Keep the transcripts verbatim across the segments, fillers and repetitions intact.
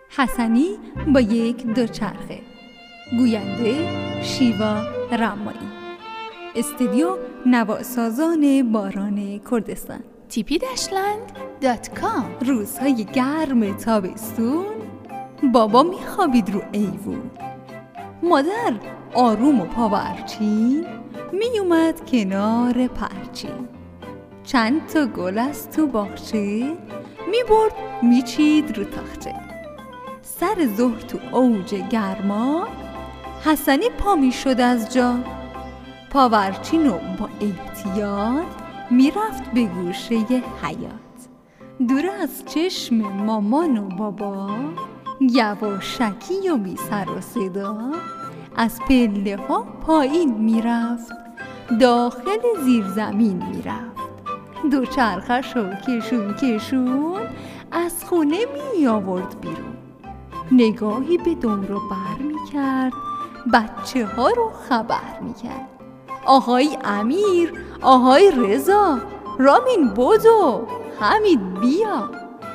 حسنی با یک دوچرخه. گوینده شیوا رمایی. استودیو نواسازان باران کردستان. تیپی دشلند دات کام. روزهای گرم تابستون بابا میخوابید رو ایوون. مادر آروم و پاورچین میومد کنار پرچین. چند تا گل از تو باغچه میبرد میچید رو تاخچه. سر ظهر تو اوج گرما حسنی پا میشد از جا. پاورچین و با احتیاط میرفت به گوشه حیاط. دور از چشم مامان و بابا، یواشکی و بی سر و صدا از پله ها پایین میرفت، داخل زیرزمین میرفت. دوچرخش و کشون کشون از خونه می آورد بیرون. نگاهی به دور و بر می کرد، بچه ها رو خبر می کرد. آهای امیر، آهای رضا، رامین بدو، حمید بیا.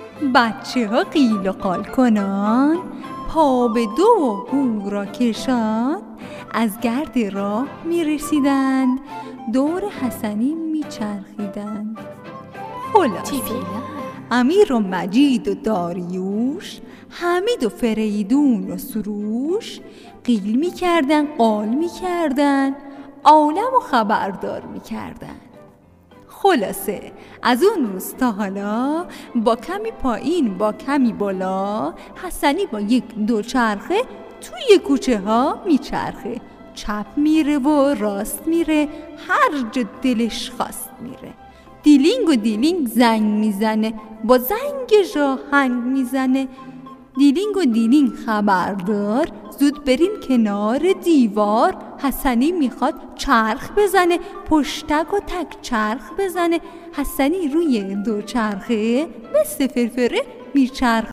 بچه ها قیل و قال کنان، پا به دو و هورا کشان از گرد راه می رسیدند، دور حسنی می چرخیدند. خلاصه امیر و مجید و داریوش، حمید و فریدون و سروش قیل می کردن، قال می کردن، عالم و خبردار می کردن. خلاصه از اون روز تا حالا با کمی پایین با کمی بالا، حسنی با یک دوچرخه توی کوچه ها میچرخه. چپ میره و راست میره، هر جا دلش خواست میره. دیلینگ و دیلینگ زنگ میزنه، با زنگش آهنگ میزنه. دیلینگ و دیلینگ خبردار، زود برین کنار دیوار. حسنی میخواد چرخ بزنه، پشتک و تک چرخ بزنه. حسنی روی دوچرخه مثل فرفره میچرخ.